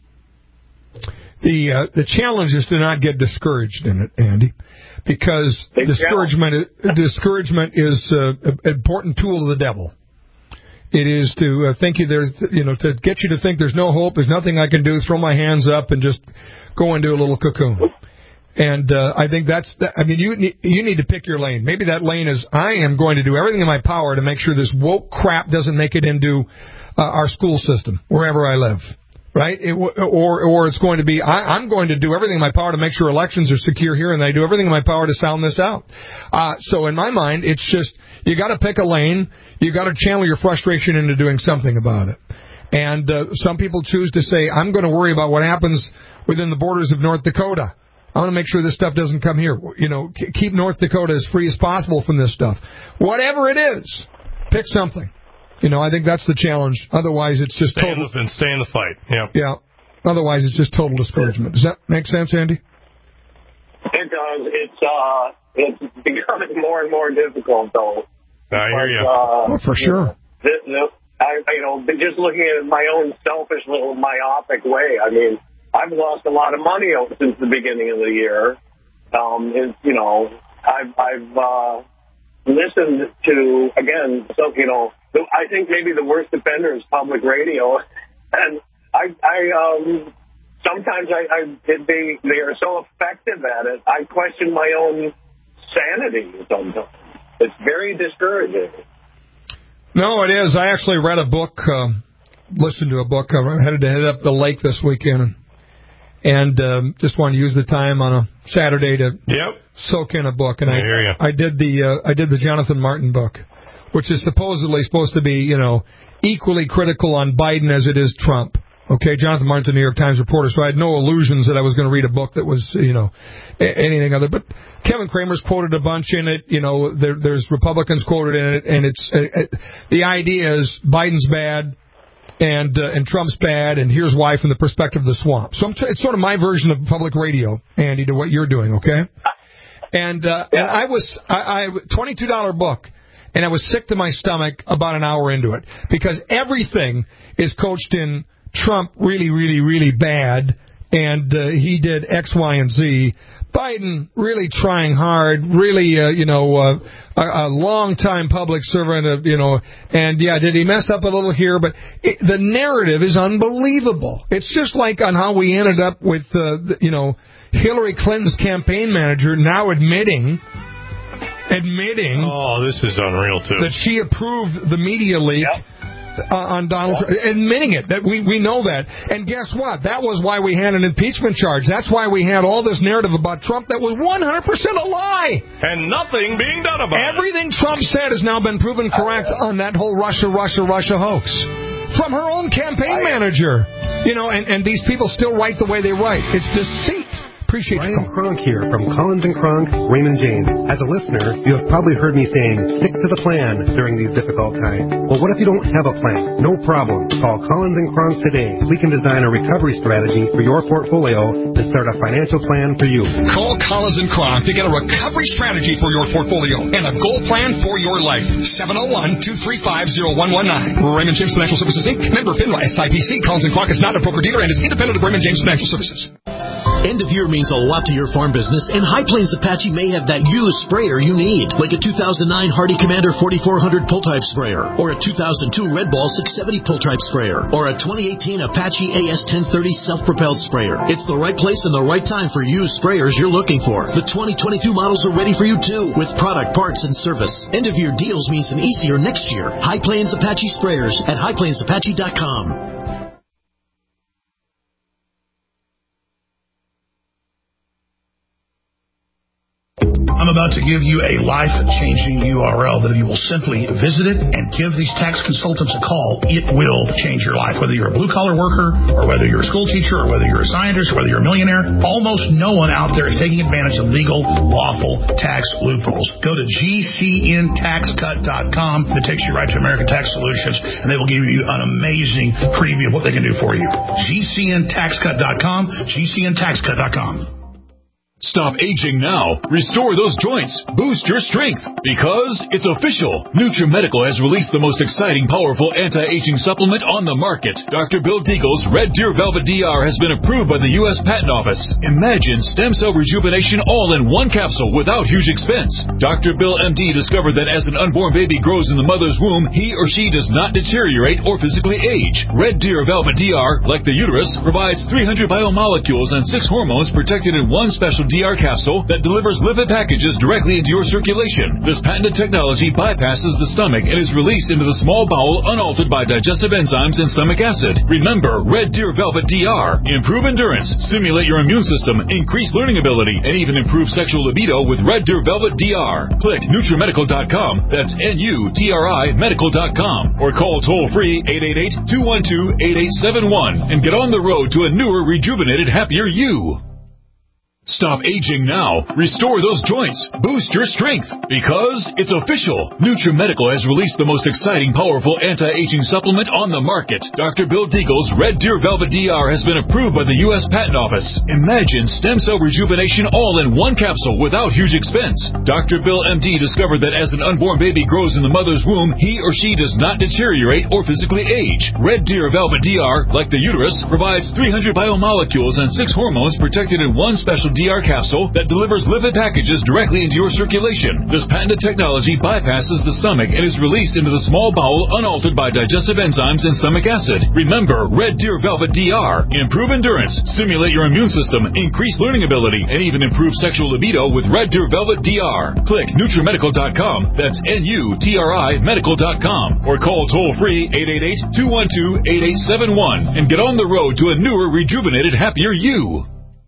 The uh, the challenge is to not get discouraged in it, Andy, because Big discouragement is, discouragement is uh, an important tool of the devil. It is to uh, think you there's you know to get you to think there's no hope, there's nothing I can do, throw my hands up and just go into a little cocoon. And uh, I think that's the, I mean you need, you need to pick your lane. Maybe that lane is I am going to do everything in my power to make sure this woke crap doesn't make it into uh, our school system wherever I live. Right? It, or or it's going to be, I, I'm going to do everything in my power to make sure elections are secure here, and I do everything in my power to sound this out. Uh, so in my mind, it's just, you got to pick a lane, you got to channel your frustration into doing something about it. And uh, some people choose to say, I'm going to worry about what happens within the borders of North Dakota. I want to make sure this stuff doesn't come here. You know, keep North Dakota as free as possible from this stuff. Whatever it is, pick something. You know, I think that's the challenge. Otherwise, it's just stay total... In the, and stay in the fight. Yeah. Yeah. Otherwise, it's just total discouragement. Does that make sense, Andy? It does. It's uh, it's becoming more and more difficult, though. I hear you. Uh, oh, for sure. The, the, I, you know, just looking at my own selfish little myopic way. I mean, I've lost a lot of money since the beginning of the year. Um, it's, you know, I've I've uh, listened to again. So you know. I think maybe the worst offender is public radio, and I, I um, sometimes I, I they they are so effective at it. I question my own sanity sometimes. It's very discouraging. No, it is. I actually read a book, uh, listened to a book. I headed to head up the lake this weekend, and um, just wanted to use the time on a Saturday to yep. soak in a book. And I, I hear you. I did the uh, I did the Jonathan Martin book, which is supposedly supposed to be, you know, equally critical on Biden as it is Trump. Okay, Jonathan Martin's a New York Times reporter, so I had no illusions that I was going to read a book that was, you know, anything other. But Kevin Kramer's quoted a bunch in it. You know, there, there's Republicans quoted in it, and it's uh, the idea is Biden's bad and uh, and Trump's bad, and here's why from the perspective of the swamp. So I'm t- it's sort of my version of public radio, Andy, to what you're doing. Okay, and uh, and I was I, I twenty-two dollars book. And I was sick to my stomach about an hour into it because everything is coached in Trump really, really, really bad, and uh, he did X, Y, and Z. Biden really trying hard, really, uh, you know, uh, a, a long-time public servant, of, you know, and yeah, did he mess up a little here? But it, the narrative is unbelievable. It's just like on how we ended up with, uh, the, you know, Hillary Clinton's campaign manager now admitting. Admitting oh, this is unreal too. That she approved the media leak yep. uh, on Donald yep. Trump. Admitting it, that we, we know that. And guess what? That was why we had an impeachment charge. That's why we had all this narrative about Trump that was one hundred percent a lie. And nothing being done about Everything it. Everything Trump said has now been proven correct on that whole Russia, Russia, Russia hoax. From her own campaign manager. You know, and, and these people still write the way they write. It's deceit. Appreciate Brian Kronk here from Collins and Kronk, Raymond James. As a listener, you have probably heard me saying, stick to the plan during these difficult times. Well, what if you don't have a plan? No problem. Call Collins and Kronk today. We can design a recovery strategy for your portfolio and start a financial plan for you. Call Collins and Kronk to get a recovery strategy for your portfolio and a goal plan for your life. seven oh one, two three five, oh one one nine. Raymond James Financial Services, Incorporated. Member FINRA S I P C. Collins and Kronk is not a broker-dealer and is independent of Raymond James Financial Services. End of year means a lot to your farm business, and High Plains Apache may have that used sprayer you need, like a two thousand nine Hardy Commander forty-four hundred pull-type sprayer, or a two thousand two Red Ball six seventy pull-type sprayer, or a twenty eighteen Apache A S ten thirty self-propelled sprayer. It's the right place and the right time for used sprayers you're looking for. The twenty twenty-two models are ready for you too, with product, parts, and service. End of year deals means an easier next year. High Plains Apache sprayers at high plains apache dot com. I'm about to give you a life-changing U R L that if you will simply visit it and give these tax consultants a call, it will change your life. Whether you're a blue-collar worker, or whether you're a school teacher, or whether you're a scientist, or whether you're a millionaire, almost no one out there is taking advantage of legal, lawful tax loopholes. Go to G C N tax cut dot com. It takes you right to American Tax Solutions, and they will give you an amazing preview of what they can do for you. G C N tax cut dot com, G C N tax cut dot com. Stop aging now. Restore those joints. Boost your strength. Because it's official. NutriMedical has released the most exciting, powerful anti-aging supplement on the market. Doctor Bill Deagle's Red Deer Velvet D R has been approved by the U S Patent Office. Imagine stem cell rejuvenation all in one capsule without huge expense. Doctor Bill M D discovered that as an unborn baby grows in the mother's womb, he or she does not deteriorate or physically age. Red Deer Velvet D R, like the uterus, provides three hundred biomolecules and six hormones protected in one special D R capsule that delivers lipid packages directly into your circulation. This patented technology bypasses the stomach and is released into the small bowel unaltered by digestive enzymes and stomach acid. Remember, Red Deer Velvet D R. Improve endurance, stimulate your immune system, increase learning ability, and even improve sexual libido with Red Deer Velvet D R. Click NutriMedical dot com. That's N U T R I medical dot com. Or call toll-free eight eight eight, two one two, eight eight seven one and get on the road to a newer, rejuvenated, happier you. Stop aging now. Restore those joints. Boost your strength. Because it's official. NutriMedical has released the most exciting, powerful anti-aging supplement on the market. Doctor Bill Deagle's Red Deer Velvet D R has been approved by the U S Patent Office. Imagine stem cell rejuvenation all in one capsule without huge expense. Doctor Bill M D discovered that as an unborn baby grows in the mother's womb, he or she does not deteriorate or physically age. Red Deer Velvet D R, like the uterus, provides three hundred biomolecules and six hormones protected in one special D R capsule that delivers lipid packages directly into your circulation. This patented technology bypasses the stomach and is released into the small bowel unaltered by digestive enzymes and stomach acid. Remember, Red Deer Velvet D R. Improve endurance, stimulate your immune system, increase learning ability, and even improve sexual libido with Red Deer Velvet D R. Click NutriMedical dot com. That's N U T R I medical dot com. Or call toll-free eight eight eight, two one two, eight eight seven one and get on the road to a newer, rejuvenated, happier you.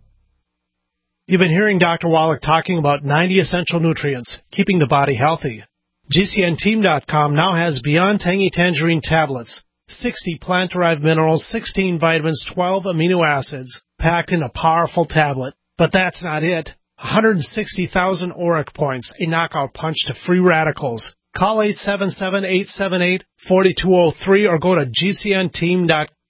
You've been hearing Doctor Wallach talking about ninety essential nutrients, keeping the body healthy. G C N team dot com now has Beyond Tangy Tangerine tablets, sixty plant-derived minerals, sixteen vitamins, twelve amino acids, packed in a powerful tablet. But that's not it. one hundred sixty thousand auric points, a knockout punch to free radicals. Call eight seven seven, eight seven eight, four two zero three or go to G C N team dot com.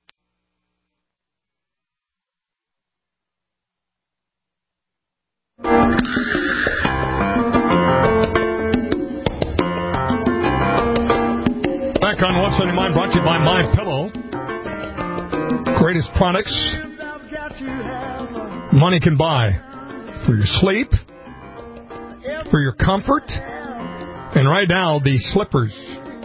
Back on What's on Your Mind, brought to you by MyPillow. Greatest products money can buy for your sleep, for your comfort, and right now the slippers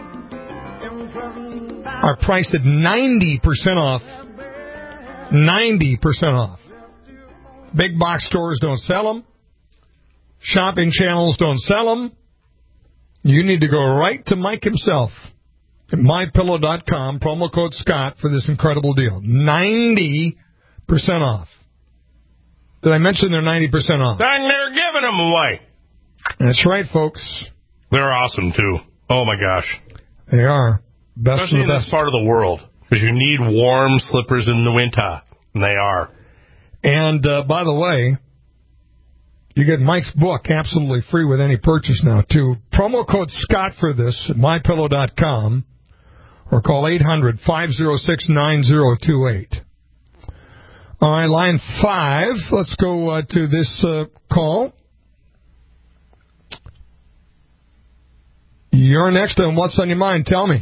are priced at ninety percent off. ninety percent off. Big box stores don't sell them. Shopping channels don't sell them. You need to go right to Mike himself at my pillow dot com, promo code Scott for this incredible deal. ninety percent off. Did I mention they're ninety percent off? And they're giving them away. That's right, folks. They're awesome, too. Oh, my gosh. They are. Best Especially of the in best. this part of the world, because you need warm slippers in the winter. And they are. And, uh, by the way, you get Mike's book absolutely free with any purchase now, too. Promo code Scott for this at my pillow dot com or call eight hundred, five oh six, nine oh two eight. All right, line five. Let's go uh, to this uh, call. You're next on What's on Your Mind. Tell me.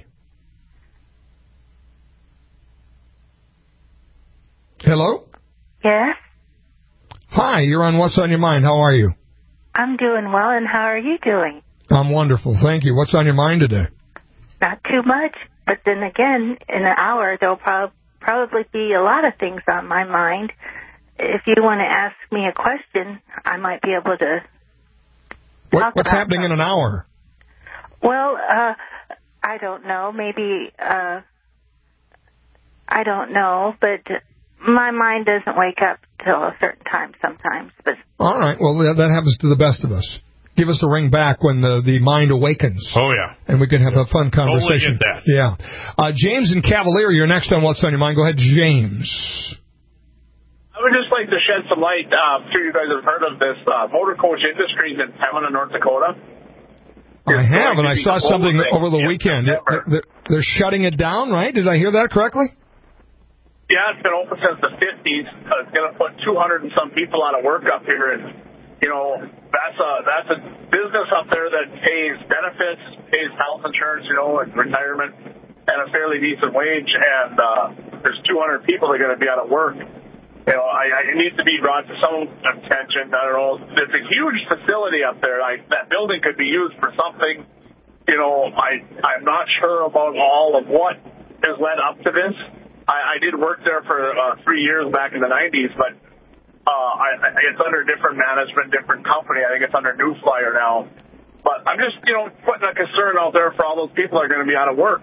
Hello? Yes? Hi, you're on What's on Your Mind. How are you? I'm doing well, and how are you doing? I'm wonderful. Thank you. What's on your mind today? Not too much, but then again, in an hour, there'll prob- probably be a lot of things on my mind. If you want to ask me a question, I might be able to what, talk What's about happening something. in an hour? Well, uh, I don't know. Maybe, uh, I don't know, but my mind doesn't wake up till a certain time sometimes. But all right. Well, that, that happens to the best of us. Give us a ring back when the, the mind awakens. Oh, yeah. And we can have a fun conversation. Totally get that. Yeah. Uh, James in Cavalier, you're next on What's on Your Mind. Go ahead, James. I would just like to shed some light. Uh, I'm sure you guys have heard of this. Uh, Motor Coach Industries in Pembina, North Dakota. I have, and I saw something over the weekend. They're, they're, they're shutting it down, right? Did I hear that correctly? Yeah, it's been open since the fifties. Uh, it's going to put two hundred and some people out of work up here. And, you know, that's a, that's a business up there that pays benefits, pays health insurance, you know, and retirement, and a fairly decent wage. And uh, there's two hundred people that are going to be out of work. You know, I, I, it needs to be brought to some attention. I don't know. It's a huge facility up there. Like, that building could be used for something. You know, I, I'm not sure about all of what has led up to this. I, I did work there for uh, three years back in the nineties, but uh, I, it's under different management, different company. I think it's under New Flyer now. But I'm just, you know, putting a concern out there for all those people that are going to be out of work.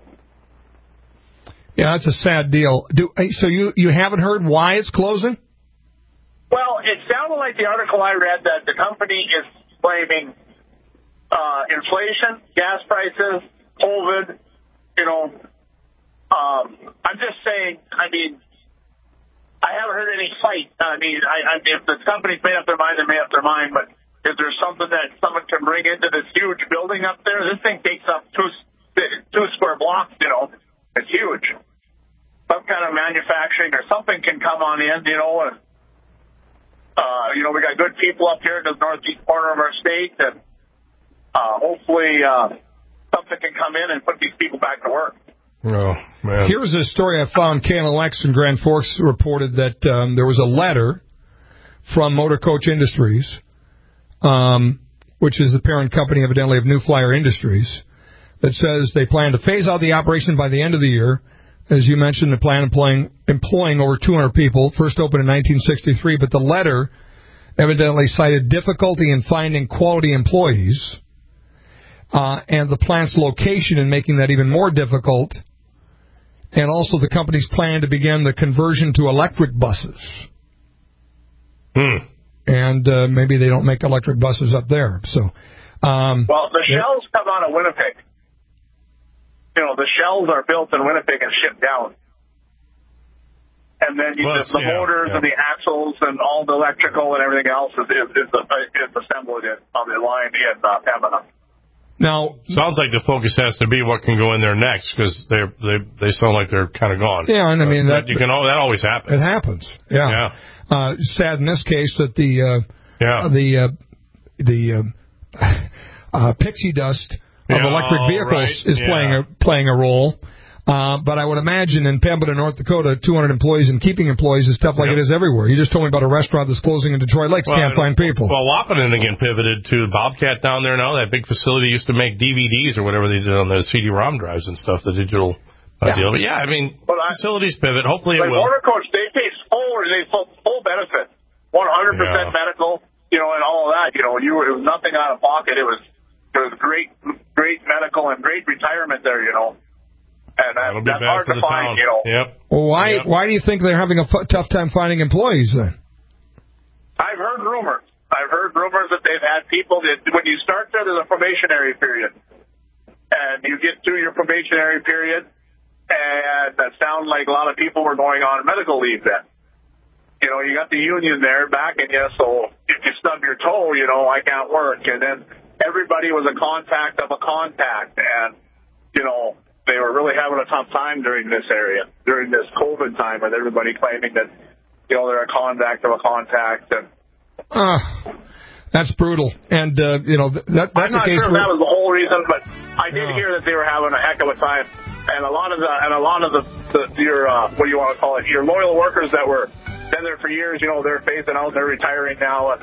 Yeah, that's a sad deal. Do, so you, you haven't heard why it's closing? Well, it sounded like the article I read that the company is blaming uh, inflation, gas prices, COVID, you know. Um, I'm just saying, I mean, I haven't heard any fight. I mean, I, I, if the company's made up their mind, they made up their mind, but is there something that someone can bring into this huge building up there? This thing takes up two, two square blocks, you know. It's huge. Some kind of manufacturing or something can come on in, you know, and, uh, you know, we got good people up here in the northeast corner of our state, and uh, hopefully uh, something can come in and put these people back to work. Oh, man. Here's a story I found. K N L X in Grand Forks reported that um, there was a letter from Motor Coach Industries, um, which is the parent company, evidently, of New Flyer Industries, that says they plan to phase out the operation by the end of the year. As you mentioned, they plan employing, employing over two hundred people, first opened in nineteen sixty-three, but the letter evidently cited difficulty in finding quality employees uh, and the plant's location in making that even more difficult, and also the company's plan to begin the conversion to electric buses. Hmm. And uh, maybe they don't make electric buses up there. So, um, well, the yeah. shells come out of Winnipeg. You know, the shells are built in Winnipeg and shipped down. And then you well, just, the yeah, motors yeah. and the axles and all the electrical and everything else is, is, is, is assembled in, on the line in uh, Pembina. Now, sounds like the focus has to be what can go in there next, because they they they sound like they're kind of gone. Yeah, and I mean uh, that you can that always happens. It happens. Yeah. yeah. Uh, sad in this case that the uh, yeah. the uh, the uh, uh, pixie dust of yeah, electric vehicles right. is yeah. playing a playing a role. Uh, but I would imagine in Pembina, North Dakota, two hundred employees and keeping employees is tough like yep. it is everywhere. You just told me about a restaurant that's closing in Detroit Lakes. Well, Can't find people. Well, Wahpeton again pivoted to Bobcat down there now. That big facility used to make D V Ds or whatever they did on the C D ROM drives and stuff, the digital uh, yeah. deal. But yeah, I mean, well, facilities pivot. Hopefully it like will. Motor Coach, they pay full, they full, full benefit, one hundred percent Yeah. medical, you know, and all of that. You know, you were, it was nothing out of pocket. It was it was great, great medical and great retirement there. You know. And that, That'll be that's bad hard for to the find, town. you know. Yep. Well, why Yep. why do you think they're having a f- tough time finding employees then? I've heard rumors. I've heard rumors that they've had people that when you start there, there's a probationary period, and you get through your probationary period, and that sounds like a lot of people were going on medical leave then. You know, you got the union there backing you, so if you stub your toe, you know, I can't work. And then everybody was a contact of a contact, and, you know, they were really having a tough time during this area, during this COVID time, with everybody claiming that, you know, they're a contact of a contact. And uh, that's brutal. And, uh, you know, that, that's I'm not the case sure where... that was the whole reason, but I did Yeah. hear that they were having a heck of a time. And a lot of the, and a lot of the, the your, uh, what do you want to call it, your loyal workers that were been there for years. You know, they're phasing out. They're retiring now.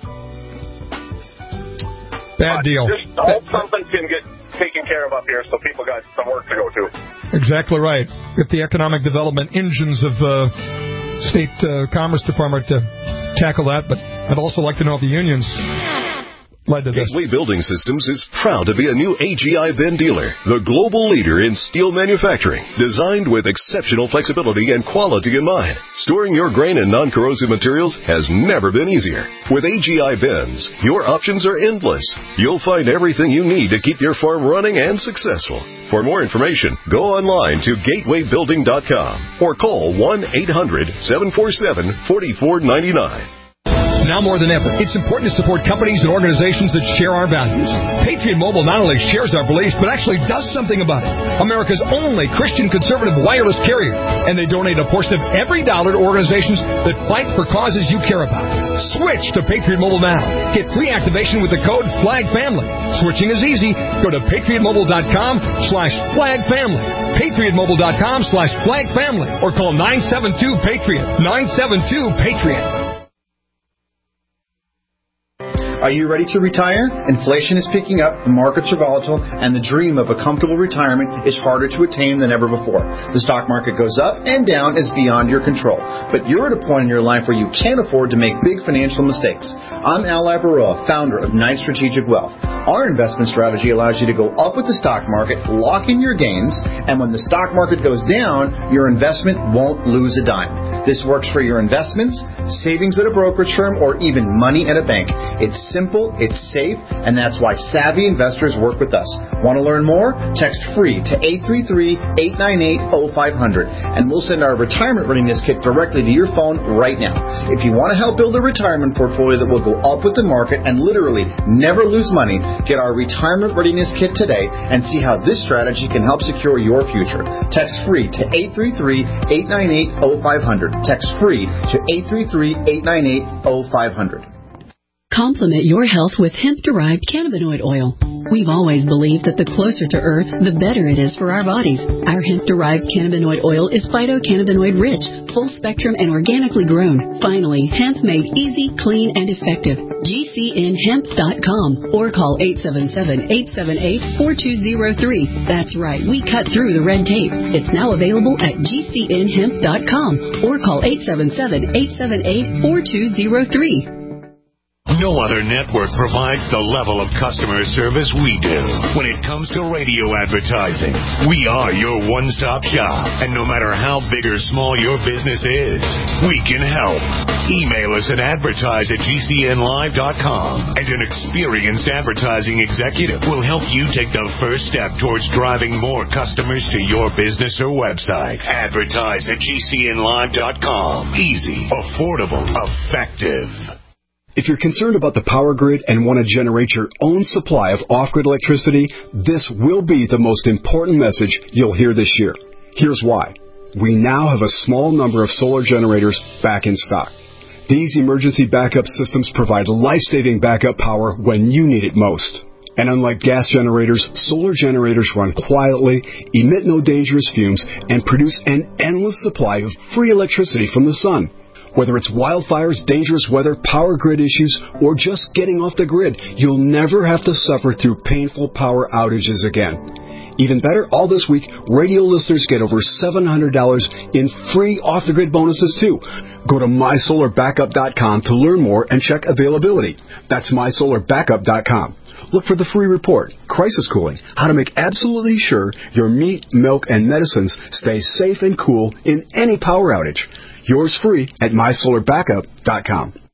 Bad deal. Just hope something can get taken care of up here so people got some work to go to. Exactly right. Get the economic development engines of uh, State uh, Commerce Department to tackle that, but I'd also like to know if the unions led to this. Gateway Building Systems is proud to be a new A G I Ben dealer, the global leader in steel manufacturing, designed with exceptional flexibility and quality in mind. Storing your grain and non-corrosive materials has never been easier. With A G I Bens, your options are endless. You'll find everything you need to keep your farm running and successful. For more information, go online to gateway building dot com or call one eight hundred seven four seven four four nine nine. Now more than ever, it's important to support companies and organizations that share our values. Patriot Mobile not only shares our beliefs, but actually does something about it. America's only Christian conservative wireless carrier. And they donate a portion of every dollar to organizations that fight for causes you care about. Switch to Patriot Mobile now. Get free activation with the code FLAGFAMILY. Switching is easy. Go to patriot mobile dot com slash flag family. patriot mobile dot com slash flag family. Or call nine seven two PATRIOT. nine seven two PATRIOT. Are you ready to retire? Inflation is picking up, the markets are volatile, and the dream of a comfortable retirement is harder to attain than ever before. The stock market goes up and down is beyond your control. But you're at a point in your life where you can't afford to make big financial mistakes. I'm Al Labaroa, founder of Knight Strategic Wealth. Our investment strategy allows you to go up with the stock market, lock in your gains, and when the stock market goes down, your investment won't lose a dime. This works for your investments, savings at a brokerage firm, or even money at a bank. It's simple, it's safe, and that's why savvy investors work with us. Want to learn more? Text FREE to eight three three, eight nine eight, oh five hundred, and we'll send our retirement readiness kit directly to your phone right now. If you want to help build a retirement portfolio that will go up with the market and literally never lose money, get our retirement readiness kit today and see how this strategy can help secure your future. Text FREE to eight three three, eight nine eight, oh five hundred. Text FREE to eight three three, eight nine eight, oh five hundred. Complement your health with hemp-derived cannabinoid oil. We've always believed that the closer to Earth, the better it is for our bodies. Our hemp-derived cannabinoid oil is phytocannabinoid rich, full spectrum, and organically grown. Finally, hemp made easy, clean, and effective. G C N hemp dot com or call eight seven seven, eight seven eight, four two zero three. That's right, we cut through the red tape. It's now available at G C N hemp dot com or call eight seven seven, eight seven eight, four two zero three. No other network provides the level of customer service we do. When it comes to radio advertising, we are your one-stop shop. And no matter how big or small your business is, we can help. Email us at advertise at G C N live dot com, and an experienced advertising executive will help you take the first step towards driving more customers to your business or website. Advertise at G C N live dot com. Easy, affordable, effective. If you're concerned about the power grid and want to generate your own supply of off-grid electricity, this will be the most important message you'll hear this year. Here's why. We now have a small number of solar generators back in stock. These emergency backup systems provide life-saving backup power when you need it most. And unlike gas generators, solar generators run quietly, emit no dangerous fumes, and produce an endless supply of free electricity from the sun. Whether it's wildfires, dangerous weather, power grid issues, or just getting off the grid, you'll never have to suffer through painful power outages again. Even better, all this week, radio listeners get over seven hundred dollars in free off-the-grid bonuses, too. Go to my solar backup dot com to learn more and check availability. That's my solar backup dot com. Look for the free report, Crisis Cooling, how to make absolutely sure your meat, milk, and medicines stay safe and cool in any power outage. Yours free at my solar backup dot com.